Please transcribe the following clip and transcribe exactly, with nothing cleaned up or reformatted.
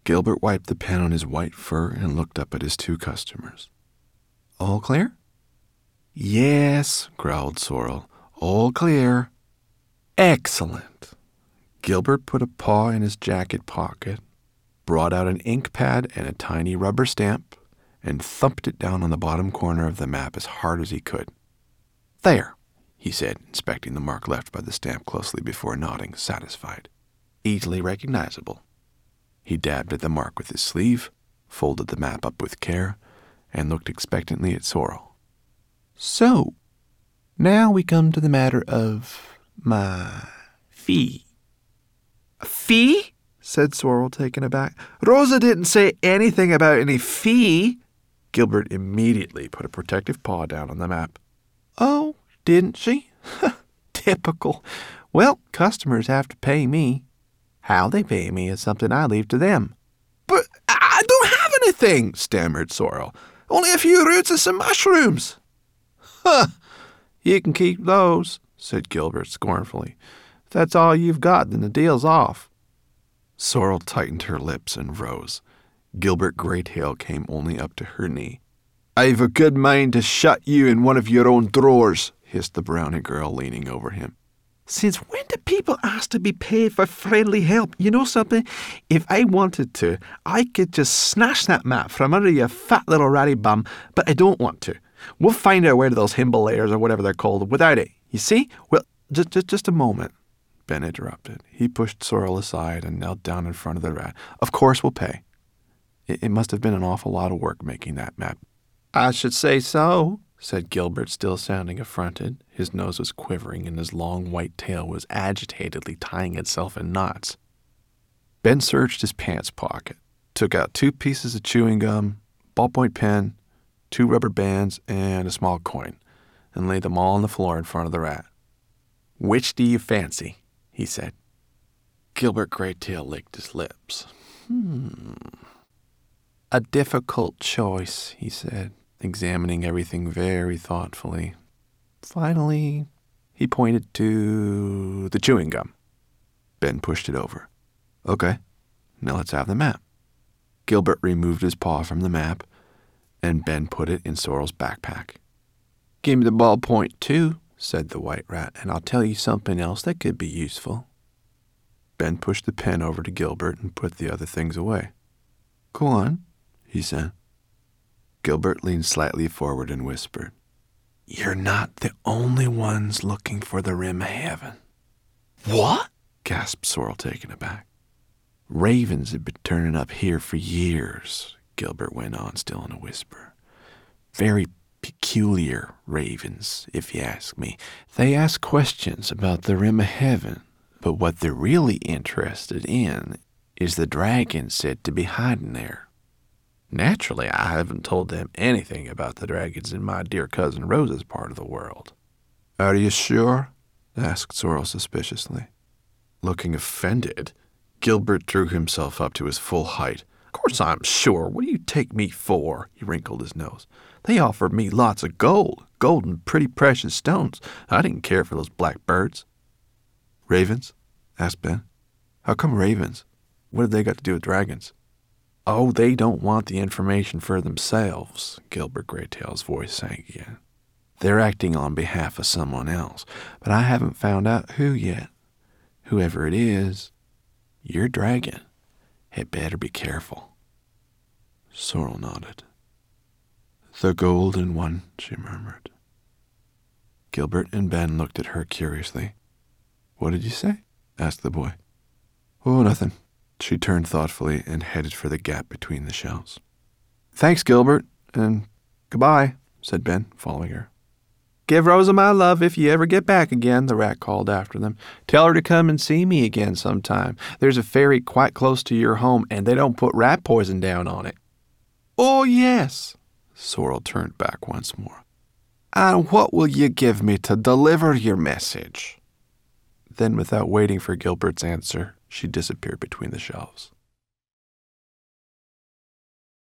Gilbert wiped the pen on his white fur and looked up at his two customers. "All clear?" "Yes," growled Sorrel. "All clear." "Excellent." Gilbert put a paw in his jacket pocket, brought out an ink pad and a tiny rubber stamp, and thumped it down on the bottom corner of the map as hard as he could. "There," he said, inspecting the mark left by the stamp closely before nodding, satisfied. "Easily recognizable." He dabbed at the mark with his sleeve, folded the map up with care, and looked expectantly at Sorrel. "So, now we come to the matter of my fee." "A fee?" said Sorrel, taken aback. "Rosa didn't say anything about any fee." Gilbert immediately put a protective paw down on the map. "Oh, didn't she? Typical. Well, customers have to pay me. How they pay me is something I leave to them." "But I don't have anything," stammered Sorrel. "Only a few roots and some mushrooms." "Huh! You can keep those," said Gilbert scornfully. "If that's all you've got, then the deal's off." Sorrel tightened her lips and rose. Gilbert Greytail came only up to her knee. "I've a good mind to shut you in one of your own drawers," hissed the brownie girl, leaning over him. "Since when do people ask to be paid for friendly help? You know something? If I wanted to, I could just snatch that map from under your fat little ratty bum, but I don't want to. We'll find our way to those Himalayas or whatever they're called without it. You see? Well, just, just, just a moment," Ben interrupted. He pushed Sorrel aside and knelt down in front of the rat. "Of course we'll pay. It, it must have been an awful lot of work making that map." "I should say so," said Gilbert, still sounding affronted. His nose was quivering and his long white tail was agitatedly tying itself in knots. Ben searched his pants pocket, took out two pieces of chewing gum, ballpoint pen, two rubber bands, and a small coin, and laid them all on the floor in front of the rat. "Which do you fancy?" he said. Gilbert Greytail licked his lips. Hmm. "A difficult choice," he said, examining everything very thoughtfully. Finally, he pointed to the chewing gum. Ben pushed it over. "Okay, now let's have the map." Gilbert removed his paw from the map, and Ben put it in Sorrel's backpack. "Give me the ballpoint, too," said the white rat, "and I'll tell you something else that could be useful." Ben pushed the pen over to Gilbert and put the other things away. "Go on," he said. Gilbert leaned slightly forward and whispered, "You're not the only ones looking for the rim of heaven." "What?" gasped Sorrel, taken aback. "Ravens have been turning up here for years," Gilbert went on, still in a whisper. "Very peculiar ravens, if you ask me. They ask questions about the rim of heaven, but what they're really interested in is the dragon said to be hiding there. Naturally, I haven't told them anything about the dragons in my dear cousin Rosa's part of the world." "Are you sure?" asked Sorrel suspiciously. Looking offended, Gilbert drew himself up to his full height. "Of course I'm sure. What do you take me for?" He wrinkled his nose. "They offered me lots of gold, gold and pretty precious stones. I didn't care for those black birds." "Ravens?" asked Ben. "How come ravens? What have they got to do with dragons?" "Oh, they don't want the information for themselves," Gilbert Greytail's voice sank again. "They're acting on behalf of someone else, but I haven't found out who yet. Whoever it is, your dragon had better be careful." Sorrel nodded. "The golden one," she murmured. Gilbert and Ben looked at her curiously. "What did you say?" asked the boy. "Oh, nothing." She turned thoughtfully and headed for the gap between the shelves. "Thanks, Gilbert, and goodbye," said Ben, following her. "Give Rosa my love if you ever get back again," the rat called after them. "Tell her to come and see me again sometime. There's a ferry quite close to your home, and they don't put rat poison down on it." "Oh, yes." Sorrel turned back once more. "And what will you give me to deliver your message?" Then, without waiting for Gilbert's answer, she disappeared between the shelves.